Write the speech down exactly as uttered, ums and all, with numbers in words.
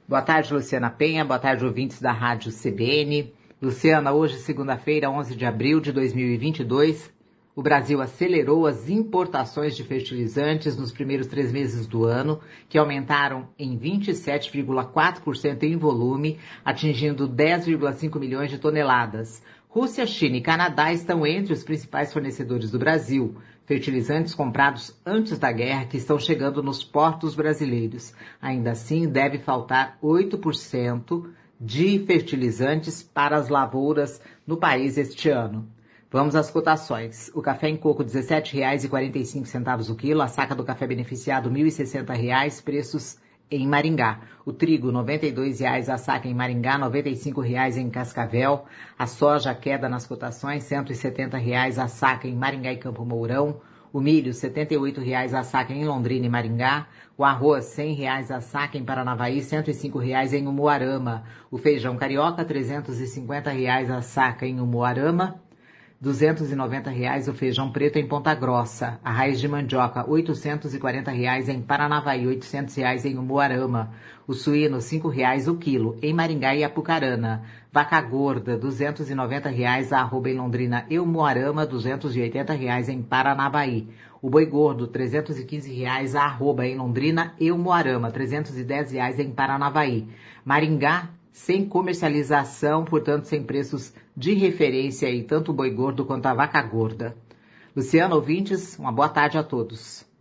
Boa tarde, Luciana Penha. Boa tarde, ouvintes da Rádio C B N. Luciana, hoje, segunda-feira, onze de abril de dois mil e vinte e dois, o Brasil acelerou as importações de fertilizantes nos primeiros três meses do ano, que aumentaram em vinte e sete vírgula quatro por cento em volume, atingindo dez vírgula cinco milhões de toneladas. Rússia, China e Canadá estão entre os principais fornecedores do Brasil. Fertilizantes comprados antes da guerra que estão chegando nos portos brasileiros. Ainda assim, deve faltar oito por cento de fertilizantes para as lavouras no país este ano. Vamos às cotações. O café em coco, dezessete reais e quarenta e cinco centavos o quilo. A saca do café beneficiado, mil e sessenta reais. Preços em Maringá. O trigo, noventa e dois reais a saca em Maringá, noventa e cinco reais em Cascavel. A soja, queda nas cotações, cento e setenta reais a saca em Maringá e Campo Mourão. O milho, setenta e oito reais a saca em Londrina e Maringá. O arroz, cem reais a saca em Paranavaí, cento e cinco reais em Umuarama. O feijão carioca, trezentos e cinquenta reais a saca em Umuarama. duzentos e noventa reais o feijão preto em Ponta Grossa. A raiz de mandioca, oitocentos e quarenta reais em Paranavaí, oitocentos reais em Umuarama. O suíno, cinco reais o quilo em Maringá e Apucarana. Vaca gorda, duzentos e noventa reais a arroba em Londrina e Umuarama, duzentos e oitenta reais em Paranavaí. O boi gordo, trezentos e quinze reais a arroba em Londrina e Umuarama, trezentos e dez reais em Paranavaí. Maringá, sem comercialização, portanto sem preços de referência aí, tanto o boi gordo quanto a vaca gorda. Luciana, ouvintes, uma boa tarde a todos.